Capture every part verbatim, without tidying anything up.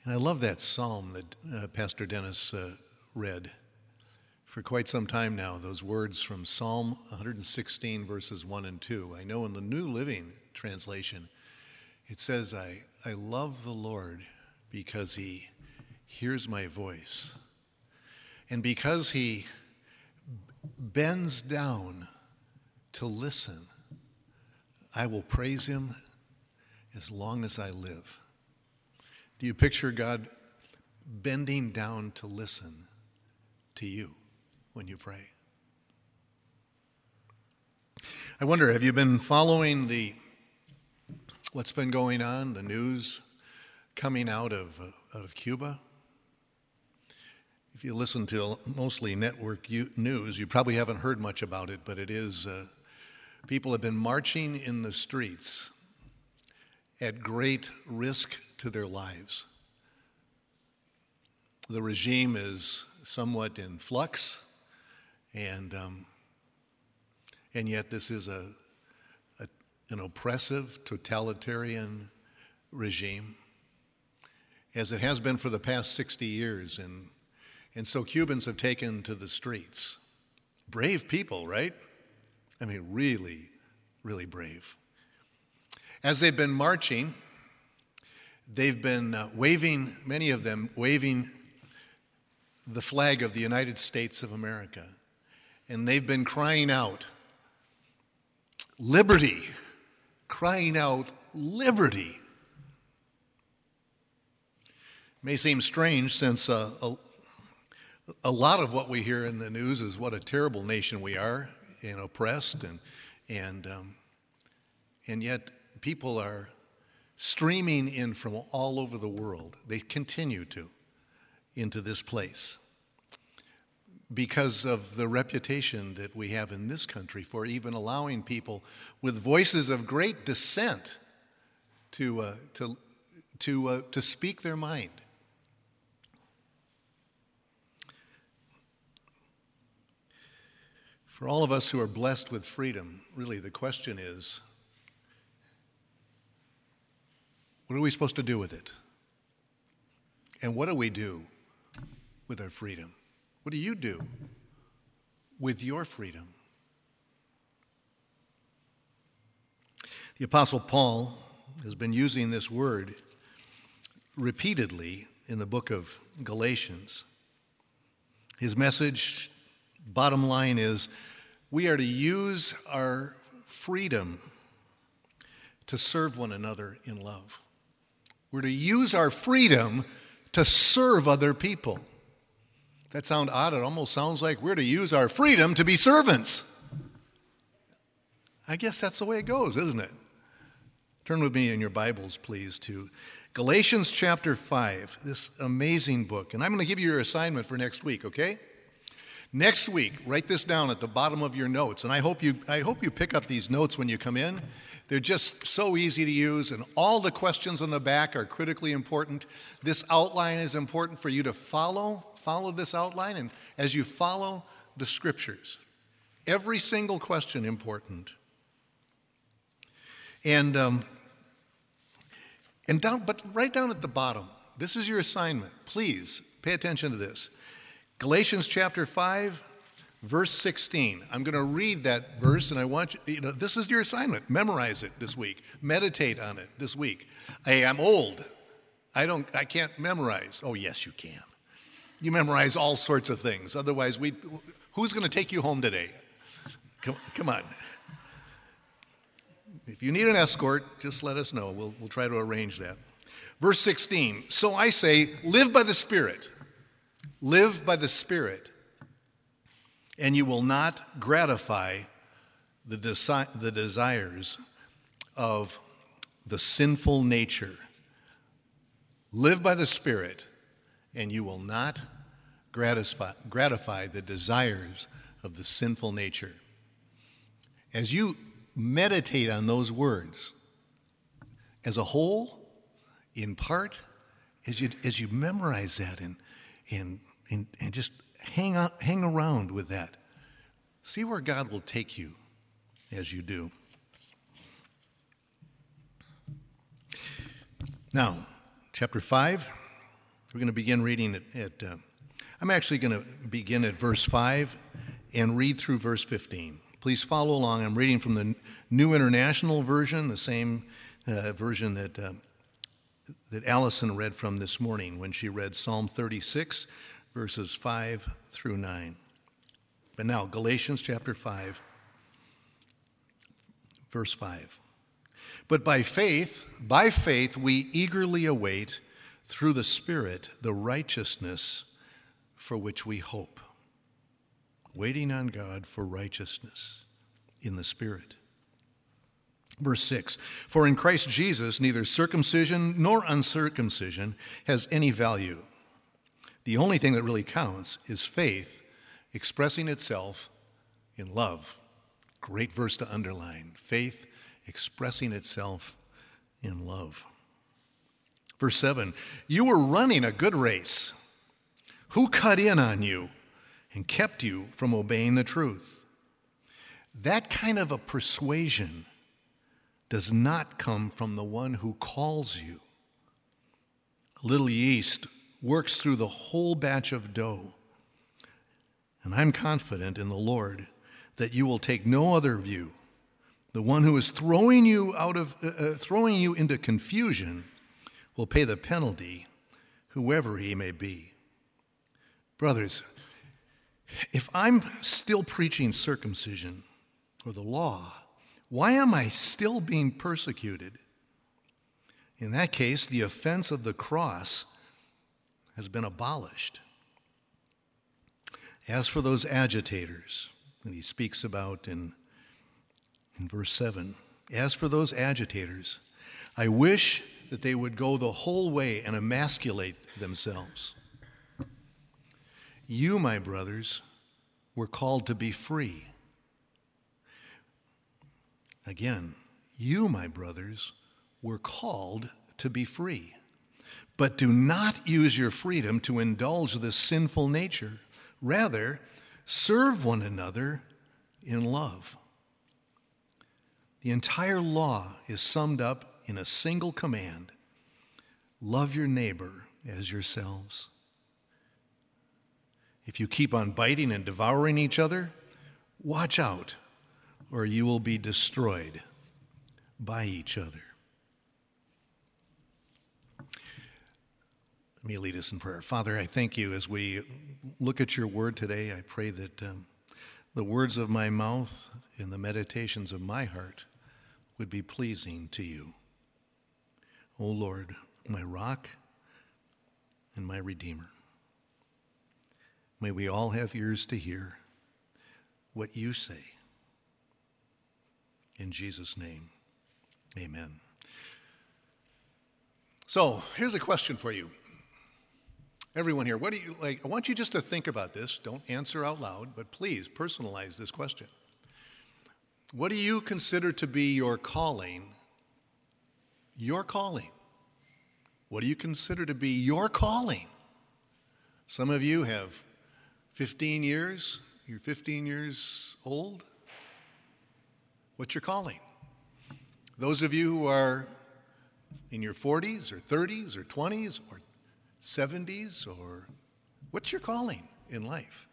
And I love that psalm that uh, Pastor Dennis uh, read for quite some time now, those words from Psalm one sixteen, verses one and two. I know in the New Living Translation, it says, I, I love the Lord because he hears my voice. And because he bends down to listen, I will praise him as long as I live. Do you picture God bending down to listen to you when you pray? I wonder, have you been following the what's been going on, the news coming out of uh, out of Cuba? If you listen to mostly network news, you probably haven't heard much about it, but it is, uh, people have been marching in the streets at great risk to their lives. The regime is somewhat in flux, and um, and yet this is a, a an oppressive, totalitarian regime, as it has been for the past sixty years, and and so Cubans have taken to the streets. Brave people, right? I mean, really, really brave. As they've been marching, they've been uh, waving, many of them waving the flag of the United States of America. And they've been crying out, liberty, crying out, liberty. It may seem strange since uh, a, a lot of what we hear in the news is what a terrible nation we are, and oppressed, and, and, um, and yet people are streaming in from all over the world. They continue to, into this place because of the reputation that we have in this country for even allowing people with voices of great dissent to, uh, to, to, uh, to speak their mind. For all of us who are blessed with freedom, really the question is, what are we supposed to do with it? And what do we do with our freedom? What do you do with your freedom? The Apostle Paul has been using this word repeatedly in the book of Galatians. His message, bottom line, is we are to use our freedom to serve one another in love. We're to use our freedom to serve other people. That sounds odd. It almost sounds like we're to use our freedom to be servants. I guess that's the way it goes, isn't it? Turn with me in your Bibles, please, to Galatians chapter five, this amazing book. And I'm going to give you your assignment for next week, okay? Next week, write this down at the bottom of your notes. And I hope you, I hope you pick up these notes when you come in. They're just so easy to use, and all the questions on the back are critically important. This outline is important for you to follow, follow this outline, and as you follow the scriptures, every single question important. And um, and down, but right down at the bottom, this is your assignment. Please pay attention to this. Galatians chapter five, verse sixteen. I'm going to read that verse, and I want you, you know, this is your assignment. Memorize it this week. Meditate on it this week. Hey, I'm old. I don't, I can't memorize. Oh, yes, you can. You memorize all sorts of things. Otherwise, we, who's going to take you home today? Come, come on. If you need an escort, just let us know. We'll, we'll try to arrange that. Verse sixteen. So I say, live by the Spirit. Live by the Spirit, and you will not gratify the, desi- the desires of the sinful nature. Live by the Spirit, and you will not gratify, gratify the desires of the sinful nature. As you meditate on those words, as a whole, in part, as you, as you memorize that and, and, and, and just hang out, hang around with that, see where God will take you as you do. Now, chapter five, We're going to begin reading at, at uh, I'm actually going to begin at verse five and read through verse fifteen. Please follow along. I'm reading from the New International Version, the same uh, version that, uh, that Allison read from this morning when she read Psalm thirty-six, verses five through nine. But now, Galatians chapter five, verse five. But by faith, by faith we eagerly await through the Spirit the righteousness for which we hope. Waiting on God for righteousness in the Spirit. Verse six, for in Christ Jesus neither circumcision nor uncircumcision has any value. The only thing that really counts is faith expressing itself in love. Great verse to underline. Faith expressing itself in love. Verse seven, you were running a good race. Who cut in on you and kept you from obeying the truth? That kind of a persuasion does not come from the one who calls you. A little yeast works through the whole batch of dough. And I'm confident in the Lord that you will take no other view. The one who is throwing you out of uh, uh, throwing you into confusion will pay the penalty, whoever he may be. Brothers, if I'm still preaching circumcision or the law, why am I still being persecuted? In that case, the offense of the cross has been abolished. As for those agitators that he speaks about in, in verse seven, as for those agitators, I wish that they would go the whole way and emasculate themselves. You, my brothers, were called to be free. Again, you, my brothers, were called to be free. But do not use your freedom to indulge this sinful nature. Rather, serve one another in love. The entire law is summed up in a single command: love your neighbor as yourselves. If you keep on biting and devouring each other, watch out, or you will be destroyed by each other. Let me lead us in prayer. Father, I thank you as we look at your word today. I pray that um, the words of my mouth and the meditations of my heart would be pleasing to you. O Lord, my rock and my redeemer. May we all have ears to hear what you say. In Jesus' name, amen. So, here's a question for you. Everyone here, what do you like? I want you just to think about this. Don't answer out loud, but please personalize this question. What do you consider to be your calling? Your calling. What do you consider to be your calling? Some of you have fifteen years. You're fifteen years old. What's your calling? Those of you who are in your forties or thirties or twenties or seventies, or what's your calling in life?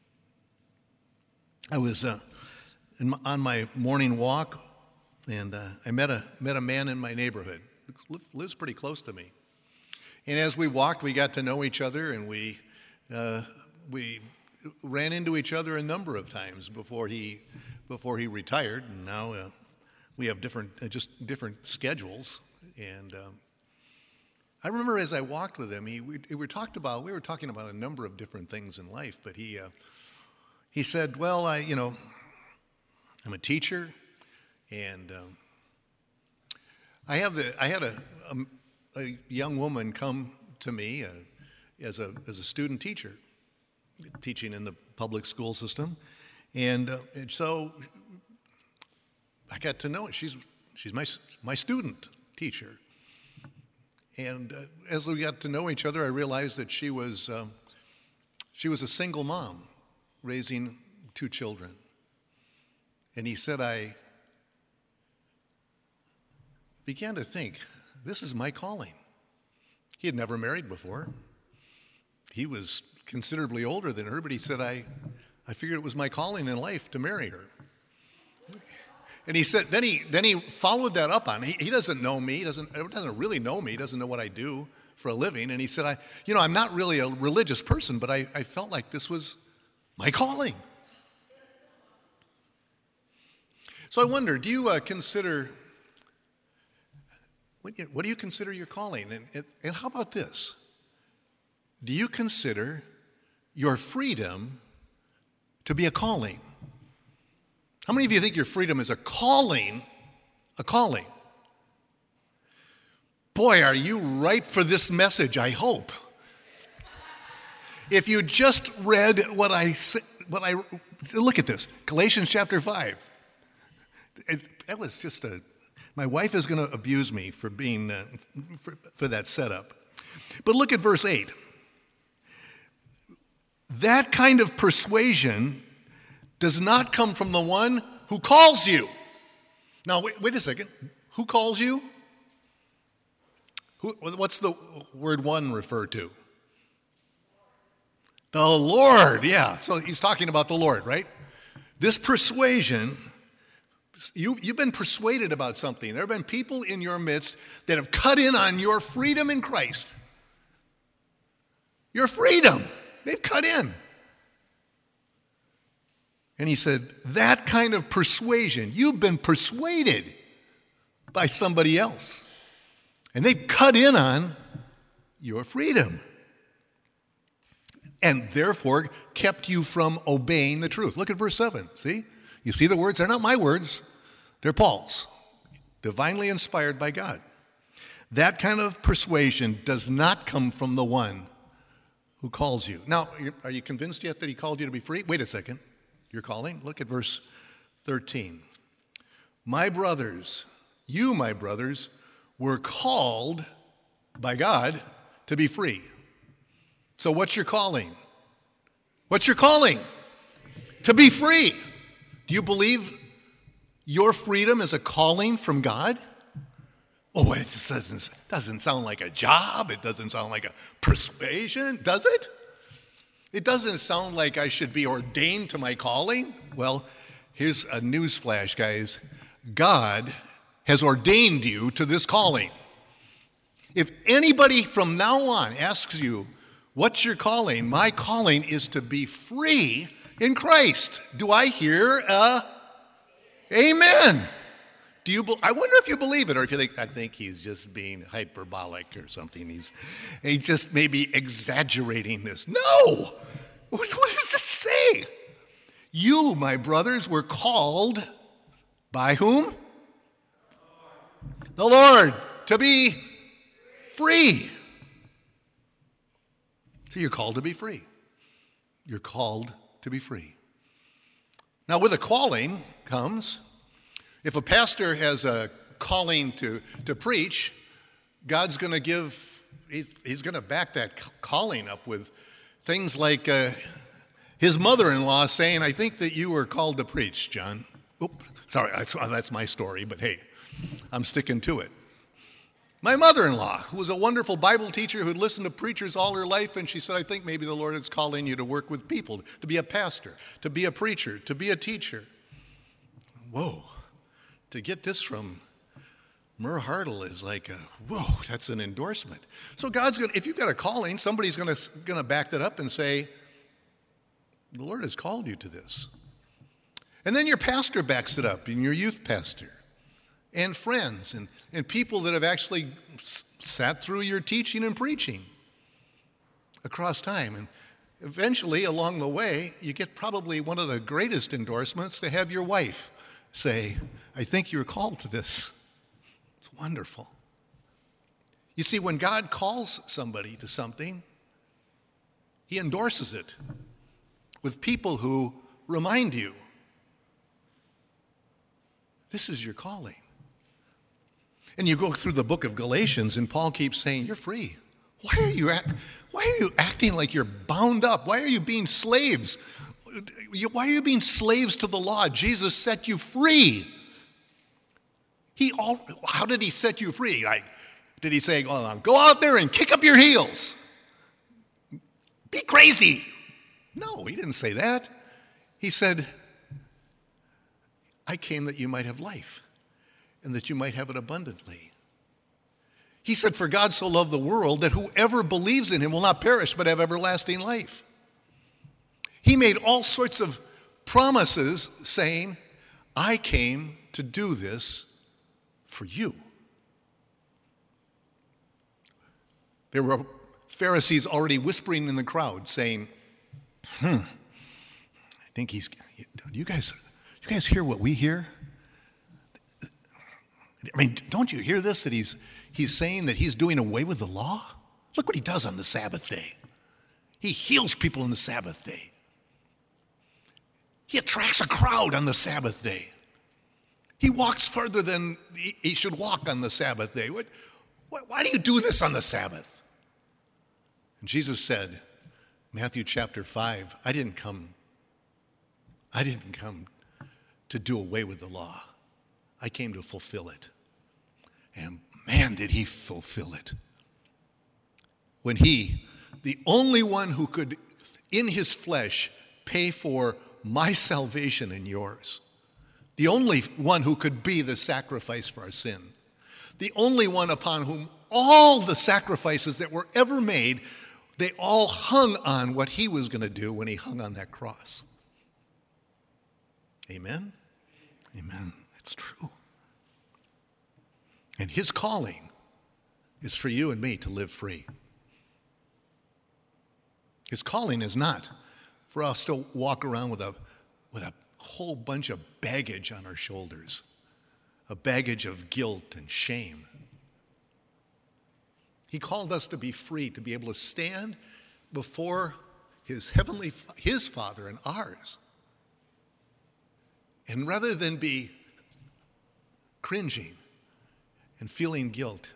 I was uh, in my, on my morning walk, and uh, I met a met a man in my neighborhood. Lives pretty close to me. And as we walked, we got to know each other, and we uh, we ran into each other a number of times before he before he retired. And now uh, we have different uh, just different schedules. And um, I remember as I walked with him, he we, we were talked about we were talking about a number of different things in life. But he uh, he said, "Well, I you know I'm a teacher, and um, I have the I had a, a a young woman come to me uh, as a as a student teacher, teaching in the public school system, and, uh, and so I got to know her. She's she's my my student teacher, and uh, as we got to know each other, I realized that she was uh, she was a single mom raising two children, and he said, I began to think, this is my calling. He had never married before. he was considerably older than her, but he said, I, I figured it was my calling in life to marry her. And he said, then he then he followed that up on. He, he doesn't know me, he doesn't doesn't really know me, doesn't know what I do for a living. And he said, I, you know, I'm not really a religious person, but I, I felt like this was my calling. So I wonder, do you uh, consider, what, what do you consider your calling? And, and, and how about this? Do you consider your freedom to be a calling? How many of you think your freedom is a calling? A calling. Boy, are you ripe for this message, I hope. If you just read what I what I look at this, Galatians chapter five. It, that was just a, my wife is going to abuse me for being, uh, for, for that setup. But look at verse eight. That kind of persuasion does not come from the one who calls you. Now, wait, wait a second. Who calls you? Who, what's the word one refer to? The Lord, yeah. So he's talking about the Lord, right? This persuasion, you, you've been persuaded about something. There have been people in your midst that have cut in on your freedom in Christ. Your freedom. They've cut in. And he said, that kind of persuasion, you've been persuaded by somebody else. And they've cut in on your freedom. And therefore kept you from obeying the truth. Look at verse seven. See? You see the words? They're not my words. They're Paul's. Divinely inspired by God. That kind of persuasion does not come from the one who calls you. Now, are you convinced yet that he called you to be free? Wait a second. Your calling? Look at verse thirteen. My brothers, you, my brothers, were called by God to be free. So what's your calling? What's your calling? To be free. Do you believe your freedom is a calling from God? Oh, it just doesn't, doesn't sound like a job. It doesn't sound like a persuasion, does it? It doesn't sound like I should be ordained to my calling. Well, here's a news flash, guys. God has ordained you to this calling. If anybody from now on asks you, what's your calling? My calling is to be free in Christ. Do I hear a amen? Do you? Be, I wonder if you believe it, or if you think, I think he's just being hyperbolic or something. He's, he's just maybe exaggerating this. No! What, what does it say? You, my brothers, were called by whom? The Lord, to be free. So you're called to be free. You're called to be free. Now, with a calling comes, if a pastor has a calling to, to preach, God's going to give, he's, he's going to back that calling up with things like uh, his mother-in-law saying, I think that you were called to preach, John. Oops, sorry, that's, that's my story, but hey, I'm sticking to it. My mother-in-law, who was a wonderful Bible teacher who had listened to preachers all her life, and she said, I think maybe the Lord is calling you to work with people, to be a pastor, to be a preacher, to be a teacher. Whoa. To get this from Murr Hartle is like, a, whoa, that's an endorsement. So God's going to, if you've got a calling, somebody's going to going to back that up and say, the Lord has called you to this. And then your pastor backs it up, and your youth pastor, and friends, and, and people that have actually sat through your teaching and preaching across time. And eventually, along the way, you get probably one of the greatest endorsements to have your wife say, I think you're called to this. It's wonderful. You see, when God calls somebody to something, he endorses it with people who remind you, this is your calling. And you go through the book of Galatians, and Paul keeps saying, you're free. Why are you act, why are you acting like you're bound up? Why are you being slaves? Why are you being slaves to the law? Jesus set you free. He all, how did he set you free? Like, did he say, well, go out there and kick up your heels? Be crazy. No, he didn't say that. He said, I came that you might have life and that you might have it abundantly. He said, for God so loved the world that whoever believes in him will not perish but have everlasting life. He made all sorts of promises saying, I came to do this for you. There were Pharisees already whispering in the crowd saying, hmm, I think he's, you guys, you guys hear what we hear? I mean, don't you hear this, that he's, he's saying that he's doing away with the law? Look what he does on the Sabbath day. He heals people on the Sabbath day. He attracts a crowd on the Sabbath day. He walks further than he, he should walk on the Sabbath day. What, what, why do you do this on the Sabbath? And Jesus said, Matthew chapter five, I didn't come, I didn't come to do away with the law. I came to fulfill it. And man, did he fulfill it. When he, the only one who could, in his flesh, pay for my salvation and yours, the only one who could be the sacrifice for our sin, the only one upon whom all the sacrifices that were ever made, they all hung on what he was going to do when he hung on that cross. Amen? Amen. It's true. And his calling is for you and me to live free. His calling is not for us to walk around with a, with a whole bunch of baggage on our shoulders, a baggage of guilt and shame. He called us to be free, to be able to stand before his heavenly, his Father and ours. And rather than be cringing and feeling guilt,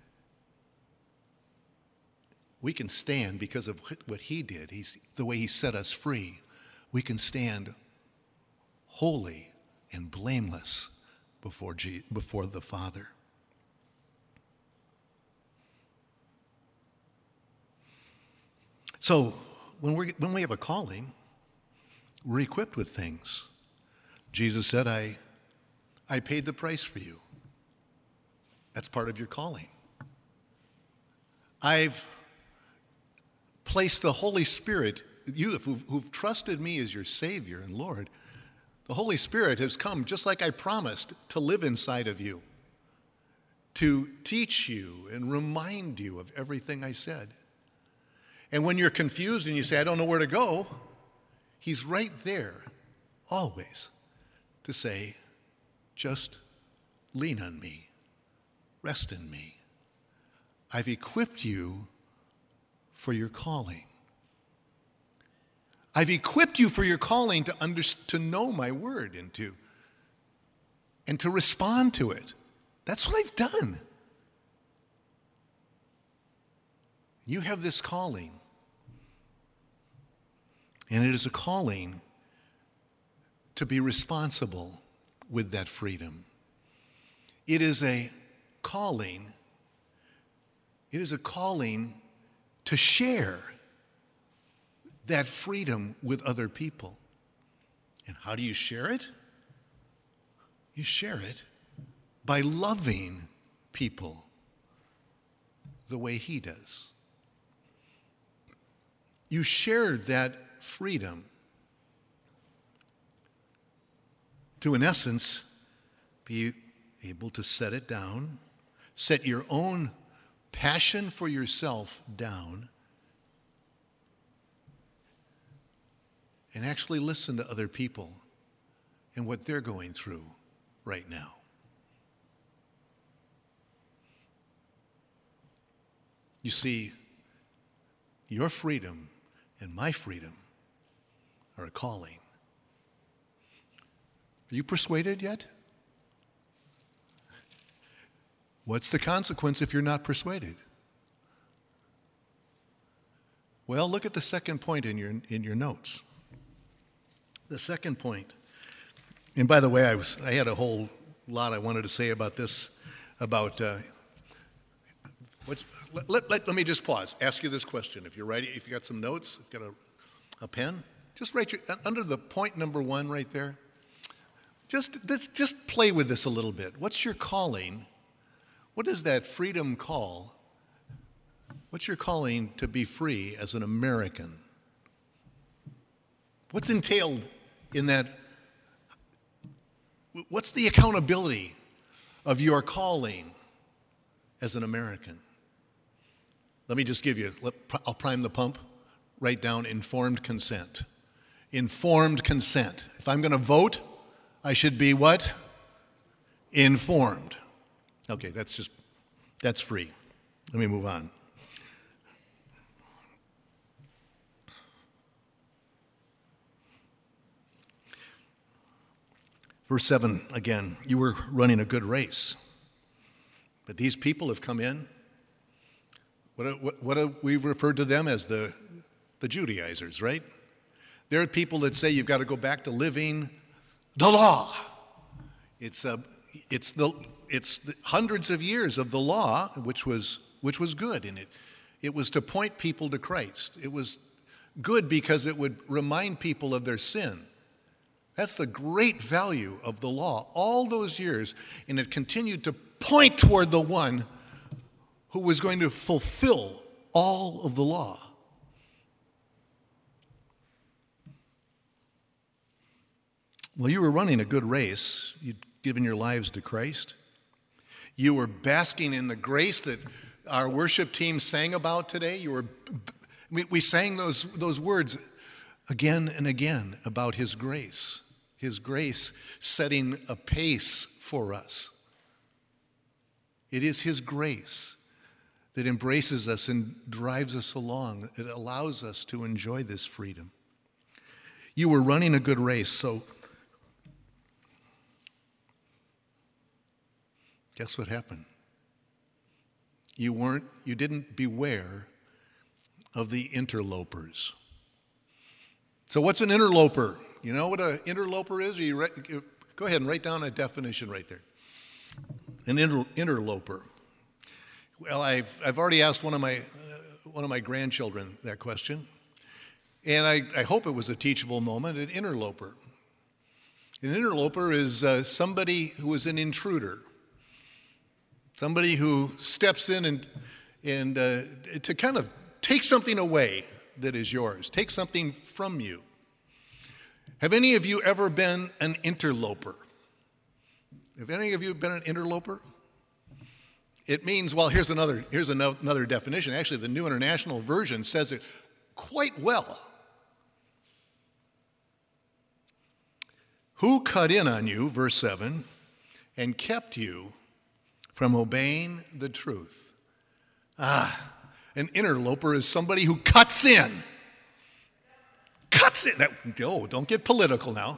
we can stand because of what he did. He's, the way he set us free. We can stand holy and blameless before, Je- before the Father. So when we when we have a calling, we're equipped with things. Jesus said, I, I paid the price for you. That's part of your calling. I've placed the Holy Spirit, you who've, who've trusted me as your Savior and Lord, the Holy Spirit has come, just like I promised, to live inside of you, to teach you and remind you of everything I said. And when you're confused and you say, I don't know where to go, he's right there, always, to say, just lean on me, rest in me. I've equipped you for your calling. I've equipped you for your calling to under, to know my word and to, and to respond to it. That's what I've done. You have this calling. And it is a calling to be responsible with that freedom. It is a calling, it is a calling to share that freedom with other people. And how do you share it? You share it by loving people the way he does. You share that freedom to, in essence, be able to set it down, set your own passion for yourself down, and actually listen to other people and what they're going through right now. You see, your freedom and my freedom are a calling. Are you persuaded yet? What's the consequence if you're not persuaded? Well, look at the second point in your in your notes. The second point, and by the way, I was I had a whole lot I wanted to say about this, about uh, What's, let, let, let, let me just pause, ask you this question. If you're writing, if you got some notes, if you got a, a pen, just write your, under the point number one right there, just, let's just play with this a little bit. What's your calling? What is that freedom call? What's your calling to be free as an American? What's entailed in that? What's the accountability of your calling as an American? Let me just give you, I'll prime the pump. Write down informed consent. Informed consent. If I'm going to vote, I should be what? Informed. Okay, that's just, that's free. Let me move on. Verse seven, again, you were running a good race. But these people have come in. What, what, what have we referred to them as the, the Judaizers, right? They're people that say you've got to go back to living the law. It's, a, it's, the, it's the hundreds of years of the law, which was, which was good in it. It was to point people to Christ. It was good because it would remind people of their sin. That's the great value of the law. All those years, and it continued to point toward the one who was going to fulfill all of the law. Well, you were running a good race. You'd given your lives to Christ. You were basking in the grace that our worship team sang about today. You were, we, we sang those, those words again and again about His grace. His grace setting a pace for us. It is His grace that embraces us and drives us along. It allows us to enjoy this freedom. You were running a good race, so guess what happened? You weren't, you didn't beware of the interlopers. So what's an interloper? You know what an interloper is? You write, go ahead and write down a definition right there. An inter, interloper. Well, I've I've already asked one of my uh, one of my grandchildren that question, and I, I hope it was a teachable moment. An interloper. An interloper is uh, somebody who is an intruder. Somebody who steps in and and uh, to kind of take something away that is yours, take something from you. Have any of you ever been an interloper? Have any of you been an interloper? It means, well, here's another, here's another definition. Actually, the New International Version says it quite well. Who cut in on you, verse seven, and kept you from obeying the truth? Ah, an interloper is somebody who cuts in. Cuts in. Oh, don't get political now.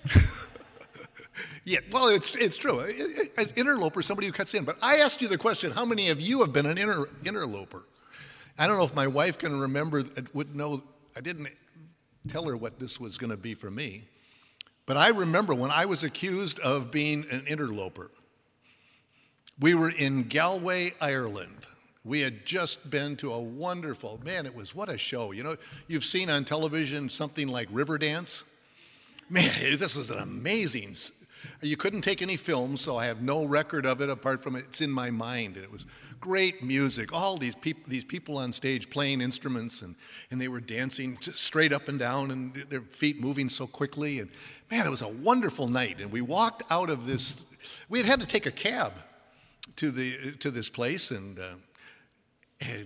Yeah, well, it's it's true. An interloper is somebody who cuts in. But I asked you the question, how many of you have been an inter, interloper? I don't know if my wife can remember, would know. I didn't tell her what this was going to be for me. But I remember when I was accused of being an interloper. We were in Galway, Ireland. We had just been to a wonderful, man, it was, what a show. You know, you've seen on television something like Riverdance. Man, this was an amazing, you couldn't take any film, so I have no record of it apart from it's in my mind. And it was great music, all these people, these people on stage playing instruments, and, and they were dancing just straight up and down, and their feet moving so quickly. And man, it was a wonderful night. And we walked out of this, we had had to take a cab to the to this place, and uh, And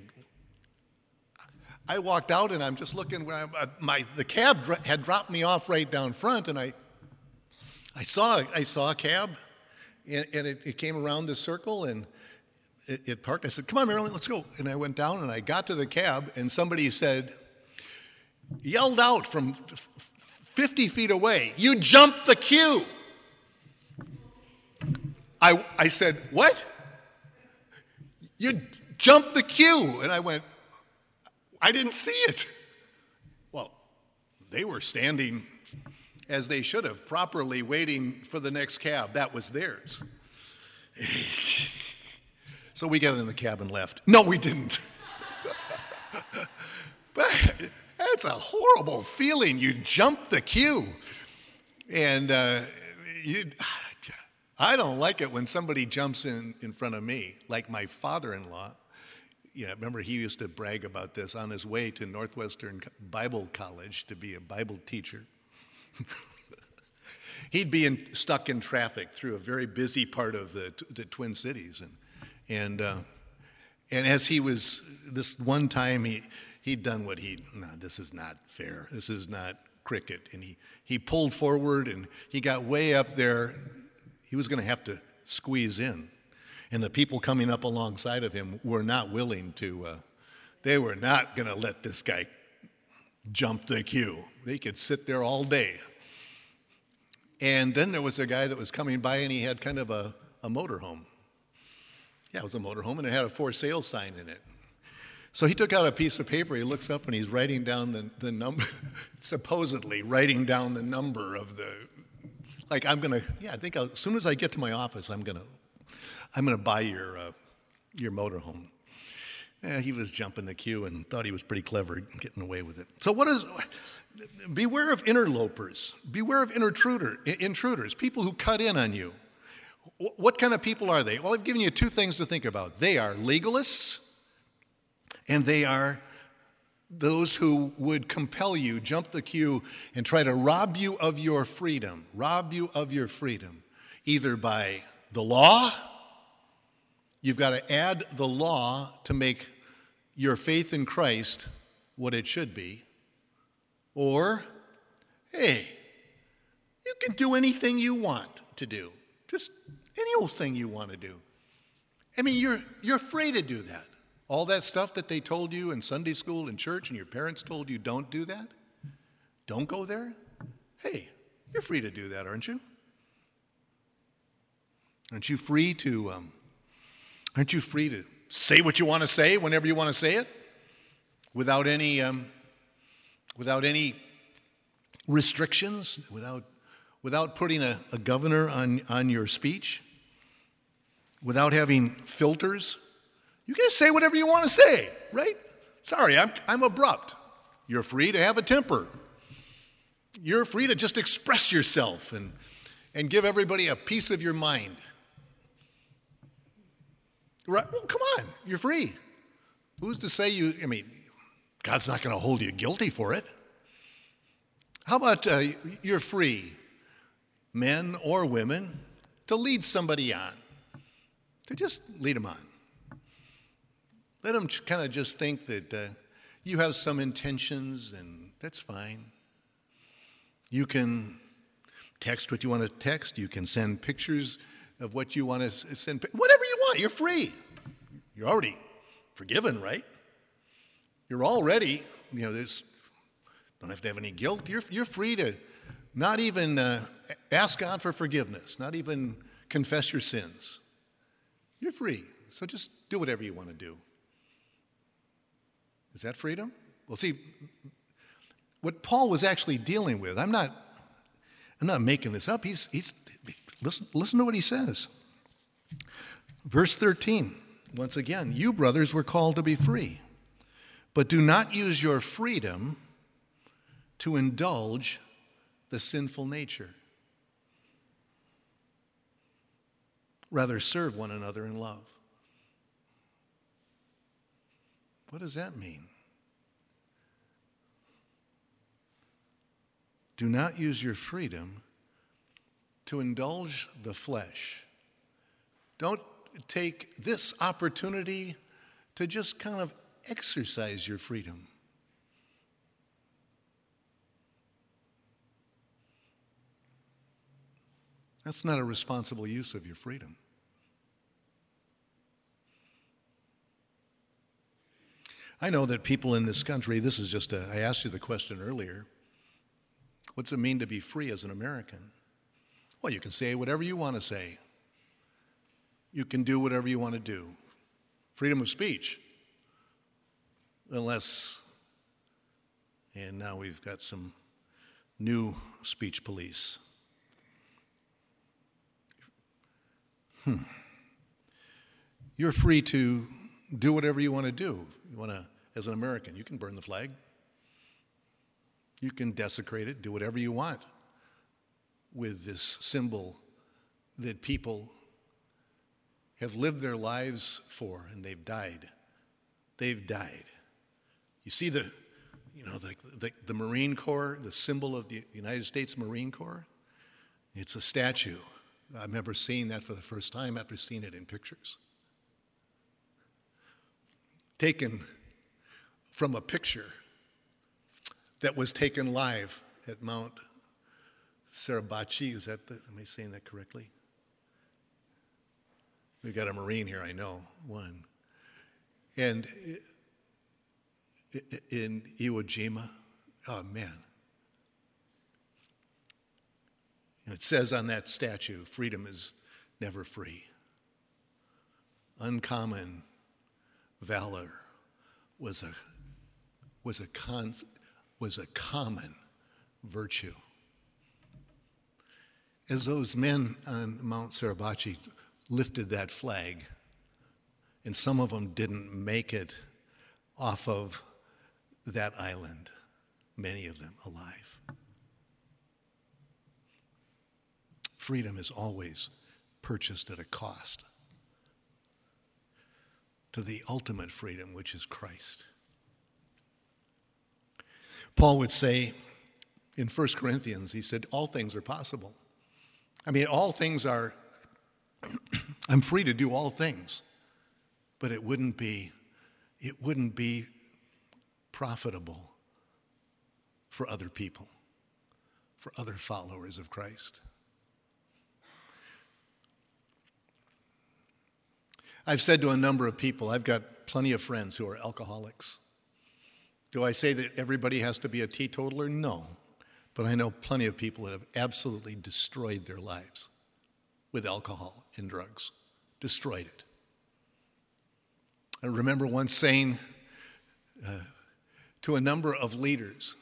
I walked out, and I'm just looking. Where I, my the cab had dropped me off right down front, and I, I saw I saw a cab, and, and it, it came around the circle, and it, it parked. I said, "Come on, Marilyn, let's go." And I went down, and I got to the cab, and somebody said, yelled out from fifty feet away, "You jumped the queue!" I I said, "What? You jumped the queue?" And I went, I didn't see it. Well, they were standing as they should have, properly waiting for the next cab. That was theirs. So we got in the cab and left. No, we didn't. But that's a horrible feeling. You jump the queue. And uh, you, I don't like it when somebody jumps in, in front of me, like my father-in-law. You know, remember, he used to brag about this on his way to Northwestern Bible College to be a Bible teacher. He'd be in, stuck in traffic through a very busy part of the, the Twin Cities. And and uh, and as he was, this one time, he, he'd done what he, no, this is not fair. This is not cricket. And he, he pulled forward, and he got way up there. He was going to have to squeeze in. And the people coming up alongside of him were not willing to, uh, they were not going to let this guy jump the queue. They could sit there all day. And then there was a guy that was coming by, and he had kind of a, a motorhome. Yeah, it was a motorhome, and it had a for sale sign in it. So he took out a piece of paper, he looks up, and he's writing down the, the number, supposedly writing down the number of the, like, I'm going to, yeah, I think I'll, as soon as I get to my office, I'm going to, I'm going to buy your uh, your motorhome. Yeah, he was jumping the queue and thought he was pretty clever getting away with it. So what is, beware of interlopers. Beware of intruder, intruders, people who cut in on you. What kind of people are they? Well, I've given you two things to think about. They are legalists, and they are those who would compel you, jump the queue, and try to rob you of your freedom, rob you of your freedom, either by the law. You've got to add the law to make your faith in Christ what it should be. Or, hey, you can do anything you want to do. Just any old thing you want to do. I mean, you're, you're free to do that. All that stuff that they told you in Sunday school and church and your parents told you don't do that, don't go there. Hey, you're free to do that, aren't you? Aren't you free to... Um, Aren't you free to say what you want to say whenever you want to say it, without any, um, without any restrictions, without, without putting a, a governor on, on your speech, without having filters? You can say whatever you want to say, right? Sorry, I'm, I'm abrupt. You're free to have a temper. You're free to just express yourself and, and give everybody a piece of your mind. Right? Well, come on, you're free. Who's to say you, I mean, God's not going to hold you guilty for it. How about uh, you're free, men or women, to lead somebody on, to just lead them on. Let them kind of just think that uh, you have some intentions, and that's fine. You can text what you want to text. You can send pictures of what you want to send, whatever you want, you're free. You're already forgiven, right? You're already, you know, there's, don't have to have any guilt. You're, you're free to not even uh, ask God for forgiveness, not even confess your sins. You're free, so just do whatever you want to do. Is that freedom? Well, see, what Paul was actually dealing with, I'm not, I'm not making this up. He's, he's, Listen, listen to what he says. Verse thirteen, once again, you brothers were called to be free, but do not use your freedom to indulge the sinful nature. Rather, serve one another in love. What does that mean? Do not use your freedom to indulge the flesh. Don't take this opportunity to just kind of exercise your freedom. That's not a responsible use of your freedom. I know that people in this country, this is just a, I asked you the question earlier, what's it mean to be free as an American? Well, you can say whatever you want to say. You can do whatever you want to do. Freedom of speech. Unless, and now we've got some new speech police. Hmm. You're free to do whatever you want to do. You want to, as an American, you can burn the flag. You can desecrate it, do whatever you want with this symbol that people have lived their lives for, and they've died. They've died. You see the, you know, the, the, the Marine Corps, the symbol of the United States Marine Corps? It's a statue. I remember seeing that for the first time after seeing it in pictures. Taken from a picture that was taken live at Mount Suribachi. Is that the, am I saying that correctly? We've got a Marine here, I know, one. And in Iwo Jima, oh man. And it says on that statue, freedom is never free. Uncommon valor was a was a con, was a common virtue. As those men on Mount Suribachi lifted that flag, and some of them didn't make it off of that island, many of them alive. Freedom is always purchased at a cost to the ultimate freedom, which is Christ. Paul would say in First Corinthians, he said, all things are possible. I mean, all things are, I'm free to do all things, but it wouldn't be, it wouldn't be profitable for other people, for other followers of Christ. I've said to a number of people, I've got plenty of friends who are alcoholics. Do I say that everybody has to be a teetotaler? No. But I know plenty of people that have absolutely destroyed their lives with alcohol and drugs. Destroyed it. I remember once saying uh, to a number of leaders,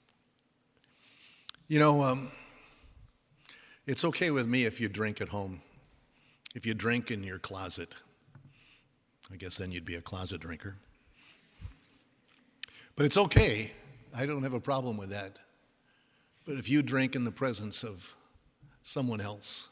you know, um, it's okay with me if you drink at home, if you drink in your closet. I guess then you'd be a closet drinker. But it's okay. I don't have a problem with that. But if you drink in the presence of someone else,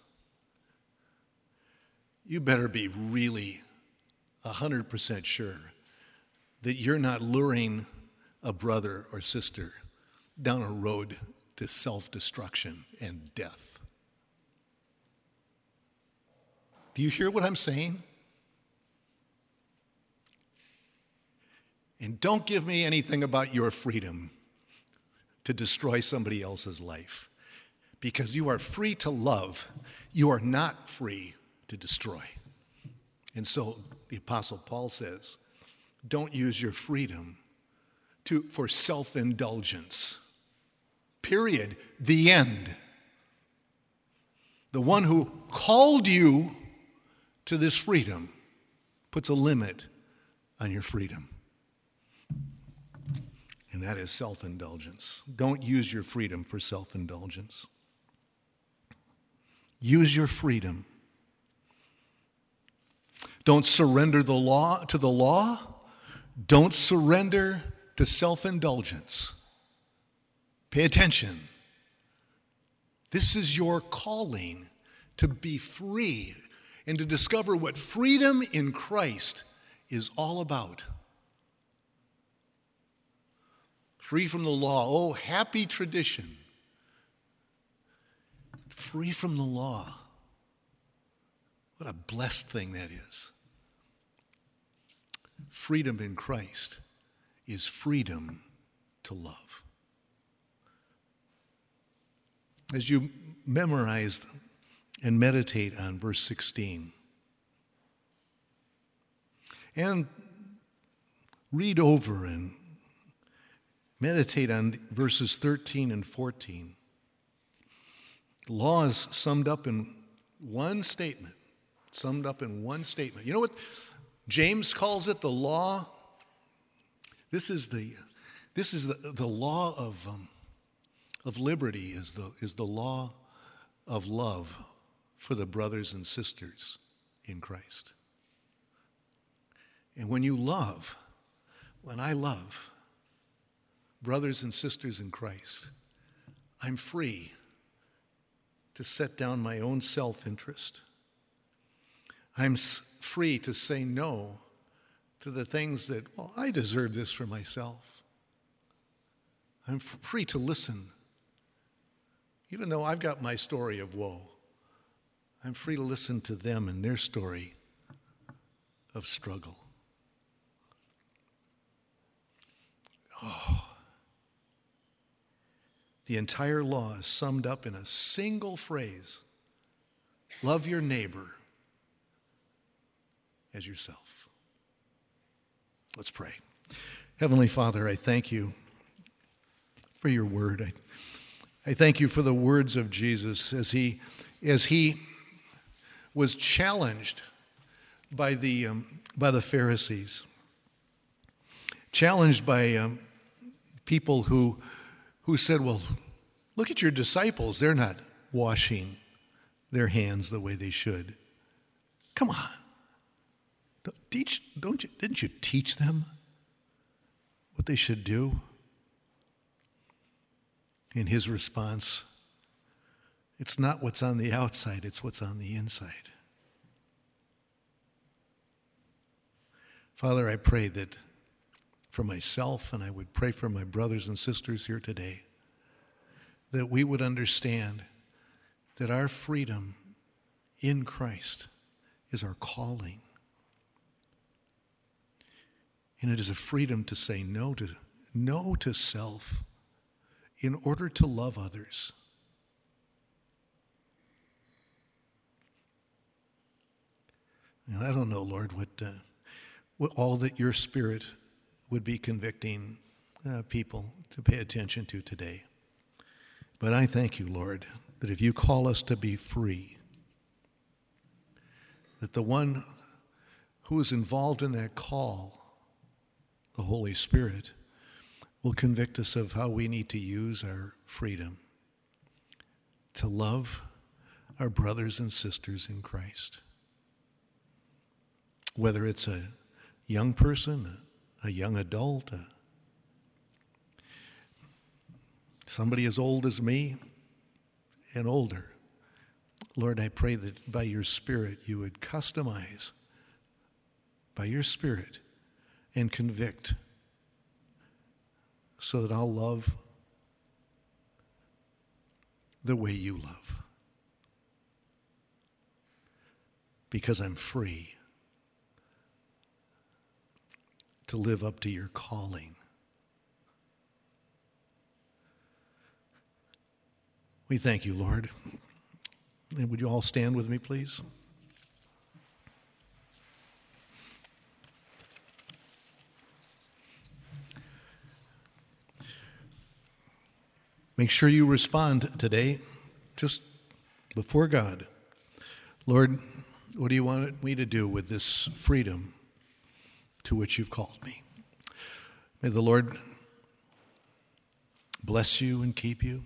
you better be really one hundred percent sure that you're not luring a brother or sister down a road to self-destruction and death. Do you hear what I'm saying? And don't give me anything about your freedom to destroy somebody else's life, because you are free to love. You are not free to destroy. And so the Apostle Paul says, don't use your freedom to, for self-indulgence. Period. The end. The one who called you to this freedom puts a limit on your freedom. And that is self-indulgence. Don't use your freedom for self-indulgence. Use your freedom. Don't surrender the law to the law. Don't surrender to self-indulgence. Pay attention. This is your calling to be free and to discover what freedom in Christ is all about. Free from the law. Oh, happy tradition. Free from the law. What a blessed thing that is. Freedom in Christ is freedom to love. As you memorize and meditate on verse sixteen, and read over and meditate on verses thirteen and fourteen. The law is summed up in one statement. Summed up in one statement. You know what James calls it? The law. This is the this is the, the law of um, of liberty is the is the law of love for the brothers and sisters in Christ. And when you love, when I love brothers and sisters in Christ, I'm free to set down my own self-interest. I'm free to say no to the things that, well, I deserve this for myself. I'm free to listen. Even though I've got my story of woe, I'm free to listen to them and their story of struggle. Oh, the entire law is summed up in a single phrase: love your neighbor as yourself. Let's pray. Heavenly Father, I thank you for your word. I, I thank you for the words of Jesus as he, as he was challenged by the, um, by the Pharisees, challenged by um, people who, who said, well, look at your disciples. They're not washing their hands the way they should. Come on. Teach, don't you, didn't you teach them what they should do? In his response, it's not what's on the outside, it's what's on the inside. Father, I pray that for myself, and I would pray for my brothers and sisters here today, that we would understand that our freedom in Christ is our calling. And it is a freedom to say no to, no to self in order to love others. And I don't know, Lord, what, uh, what all that your Spirit would be convicting uh, people to pay attention to today. But I thank you, Lord, that if you call us to be free, that the one who is involved in that call, the Holy Spirit, will convict us of how we need to use our freedom to love our brothers and sisters in Christ. Whether it's a young person, a young adult, a, somebody as old as me and older. Lord, I pray that by your Spirit you would customize, by your Spirit, and convict so that I'll love the way you love. Because I'm free to live up to your calling. We thank you, Lord. And would you all stand with me, please? Make sure you respond today, just before God. Lord, what do you want me to do with this freedom to which you've called me? May the Lord bless you and keep you.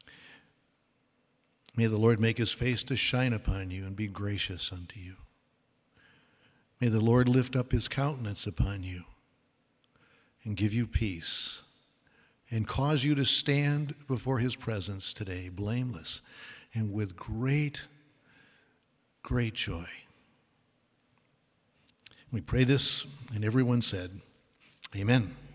May the Lord make his face to shine upon you and be gracious unto you. May the Lord lift up his countenance upon you and give you peace, and cause you to stand before his presence today, blameless and with great, great joy. We pray this, and everyone said, amen.